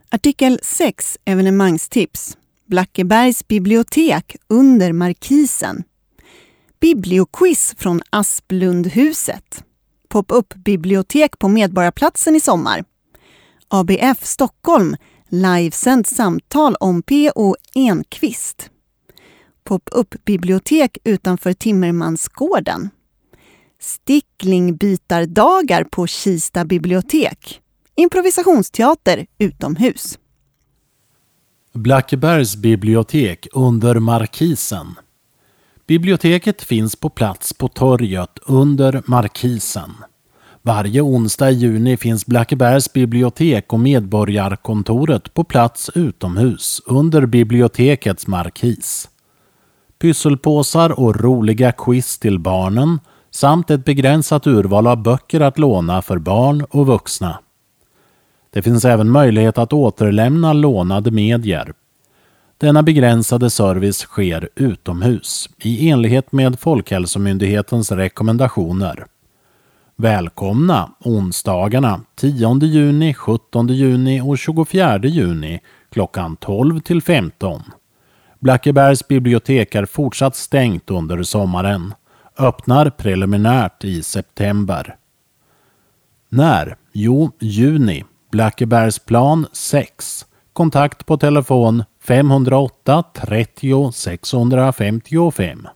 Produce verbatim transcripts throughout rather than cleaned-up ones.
Artikel sex, evenemangstips. Blackebergs bibliotek under Markisen. Biblioquiz från Asplundhuset. Pop-up bibliotek på Medborgarplatsen i sommar. A B F Stockholm, livesänt samtal om P O Enquist. Pop-up bibliotek utanför Timmermansgården. Sticklingbytardagar på Kista bibliotek. Improvisationsteater utomhus. Blackebergs bibliotek under Markisen. Biblioteket finns på plats på torget under Markisen. Varje onsdag i juni finns Blackebergs bibliotek och Medborgarkontoret på plats utomhus under bibliotekets markis. Pysselpåsar och roliga quiz till barnen samt ett begränsat urval av böcker att låna för barn och vuxna. Det finns även möjlighet att återlämna lånade medier. Denna begränsade service sker utomhus i enlighet med Folkhälsomyndighetens rekommendationer. Välkomna onsdagarna tionde juni, sjuttonde juni och tjugofjärde juni klockan tolv till femton. Blackebergs bibliotek är fortsatt stängt under sommaren. Öppnar preliminärt i september. När? Jo, juni. Blackebergsplan sex. Kontakt på telefon fem noll åtta trettio sexhundrafemtiofem.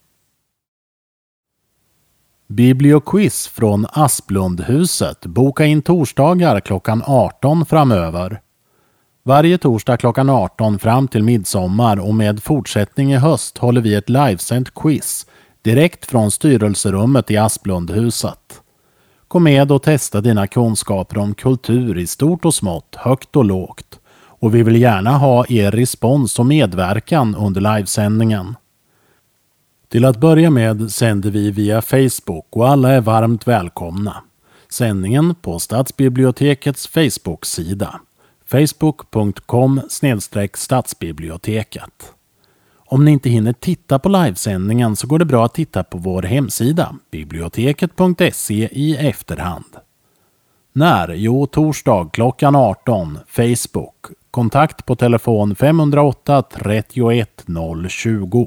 Biblioquiz från Asplundhuset. Boka in torsdagar klockan arton framöver. Varje torsdag klockan arton fram till midsommar och med fortsättning i höst håller vi ett livesänt quiz direkt från styrelserummet i Asplundhuset. Kom med och testa dina kunskaper om kultur i stort och smått, högt och lågt. Och vi vill gärna ha er respons och medverkan under livesändningen. Till att börja med sänder vi via Facebook och alla är varmt välkomna. Sändningen på Stadsbibliotekets Facebook-sida. facebook punkt com snedstreck stadsbiblioteket. Om ni inte hinner titta på livesändningen så går det bra att titta på vår hemsida biblioteket punkt se i efterhand. När? Jo, torsdag klockan arton. Facebook. Kontakt på telefon fem noll åtta trettioett noll tjugo.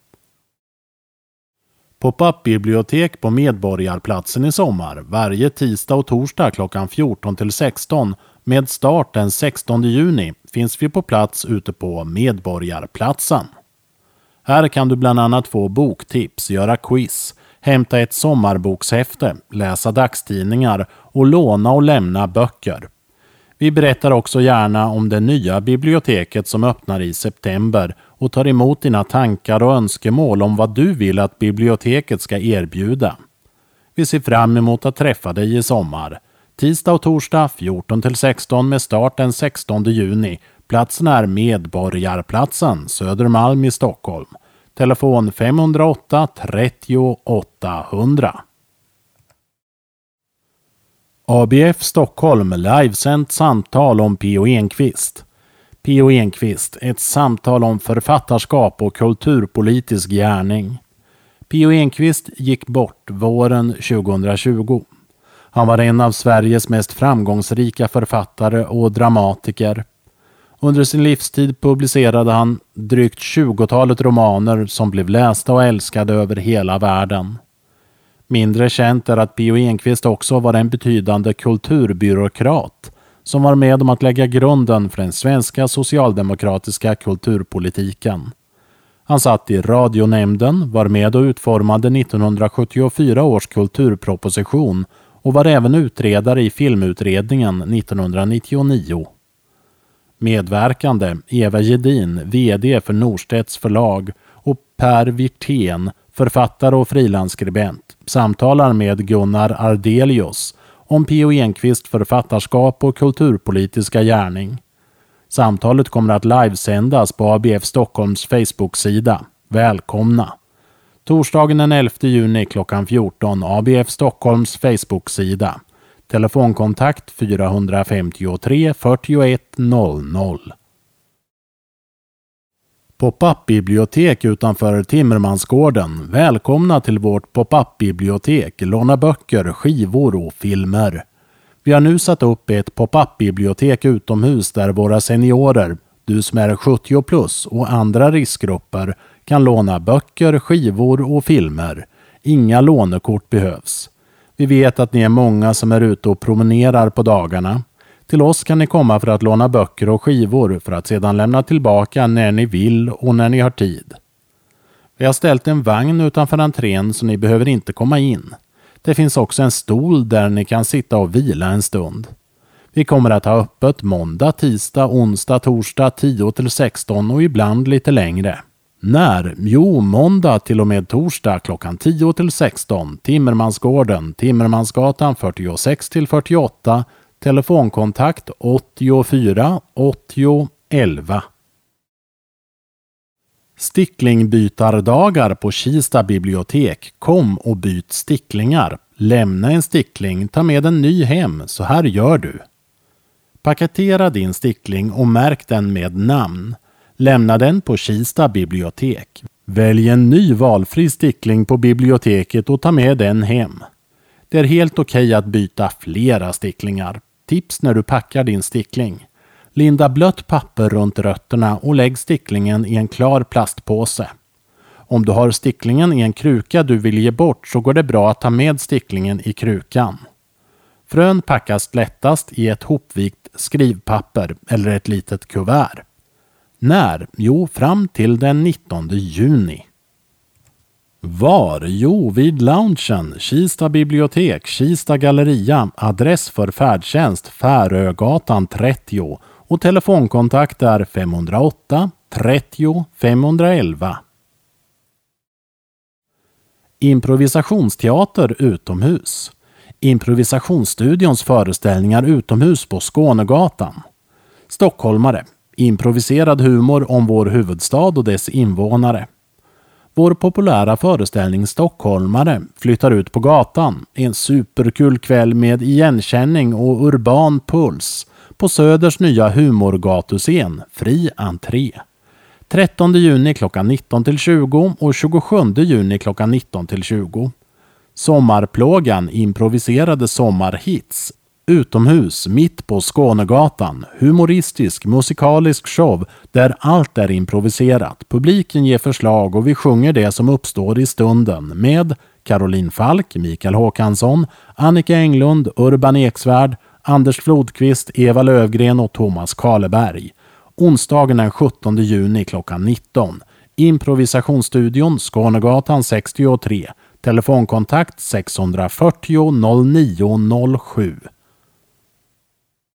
Pop-up bibliotek på Medborgarplatsen i sommar varje tisdag och torsdag klockan fjorton till sexton med start den sextonde juni finns vi på plats ute på Medborgarplatsen. Här kan du bland annat få boktips, göra quiz, hämta ett sommarbokshäfte, läsa dagstidningar och låna och lämna böcker. Vi berättar också gärna om det nya biblioteket som öppnar i september och tar emot dina tankar och önskemål om vad du vill att biblioteket ska erbjuda. Vi ser fram emot att träffa dig i sommar. Tisdag och torsdag fjorton till sexton med start den sextonde juni. Platsen är Medborgarplatsen, Södermalm i Stockholm. Telefon fem noll åtta trettio åttahundra. A B F Stockholm livesänt samtal om P O Enquist. P O Enquist, ett samtal om författarskap och kulturpolitisk gärning. P O Enquist gick bort våren tjugohundratjugo. Han var en av Sveriges mest framgångsrika författare och dramatiker. Under sin livstid publicerade han drygt tjugotalet romaner som blev lästa och älskade över hela världen. Mindre känt är att P O Enquist också var en betydande kulturbyråkrat som var med om att lägga grunden för den svenska socialdemokratiska kulturpolitiken. Han satt i radionämnden, var med och utformade nittonhundrasjuttiofyra års kulturproposition och var även utredare i filmutredningen nittonhundranittionio. Medverkande Eva Gedin, vd för Norstedts förlag, och Per Wirtén, författare och frilansskribent, samtalar med Gunnar Ardelius om P O Enquist författarskap och kulturpolitiska gärning. Samtalet kommer att livesändas på A B F Stockholms Facebook-sida. Välkomna! Torsdagen den elfte juni klockan fjorton, A B F Stockholms Facebook-sida. Telefonkontakt fyra fem tre fyrtioett noll noll. Pop-up-bibliotek utanför Timmermansgården. Välkomna till vårt pop-up-bibliotek. Låna böcker, skivor och filmer. Vi har nu satt upp ett pop-up-bibliotek utomhus där våra seniorer, du som är sjuttio plus och andra riskgrupper, kan låna böcker, skivor och filmer. Inga lånekort behövs. Vi vet att ni är många som är ute och promenerar på dagarna. Till oss kan ni komma för att låna böcker och skivor för att sedan lämna tillbaka när ni vill och när ni har tid. Vi har ställt en vagn utanför entrén så ni behöver inte komma in. Det finns också en stol där ni kan sitta och vila en stund. Vi kommer att ha öppet måndag, tisdag, onsdag, torsdag tio till sexton och ibland lite längre. När? Jo, måndag till och med torsdag klockan tio till sexton. Timmermansgården, Timmermansgatan fyrtiosex till fyrtioåtta. Telefonkontakt åttiofyra åttio elva. Sticklingbytardagar på Kista bibliotek. Kom och byt sticklingar. Lämna en stickling, ta med en ny hem, så här gör du. Paketera din stickling och märk den med namn. Lämna den på Kista bibliotek. Välj en ny valfri stickling på biblioteket och ta med den hem. Det är helt okej att byta flera sticklingar. Tips när du packar din stickling. Linda blött papper runt rötterna och lägg sticklingen i en klar plastpåse. Om du har sticklingen i en kruka du vill ge bort så går det bra att ta med sticklingen i krukan. Frön packas lättast i ett hopvikt skrivpapper eller ett litet kuvert. När? Jo, fram till den nittonde juni. Var? Jo, vid loungen, Kista bibliotek, Kista galleria, adress för färdtjänst Färögatan trettio och telefonkontakt är fem noll åtta trettio femhundraelva. Improvisationsteater utomhus. Improvisationsstudions föreställningar utomhus på Skånegatan. Stockholmare. Improviserad humor om vår huvudstad och dess invånare. Vår populära föreställning Stockholmare flyttar ut på gatan. En superkul kväll med igenkänning och urban puls. På Söders nya humorgatuscen. Fri entré. trettonde juni klockan nitton till tjugo och tjugosjunde juni klockan nitton till tjugo. Sommarplågan, improviserade sommarhits. Utomhus, mitt på Skånegatan. Humoristisk, musikalisk show där allt är improviserat. Publiken ger förslag och vi sjunger det som uppstår i stunden med Caroline Falk, Mikael Håkansson, Annika Englund, Urban Eksvärd, Anders Flodqvist, Eva Lövgren och Thomas Karleberg. Onsdagen den sjuttonde juni klockan nitton. Improvisationsstudion Skånegatan sextiotre. Telefonkontakt sex fyrtio noll nio noll sju.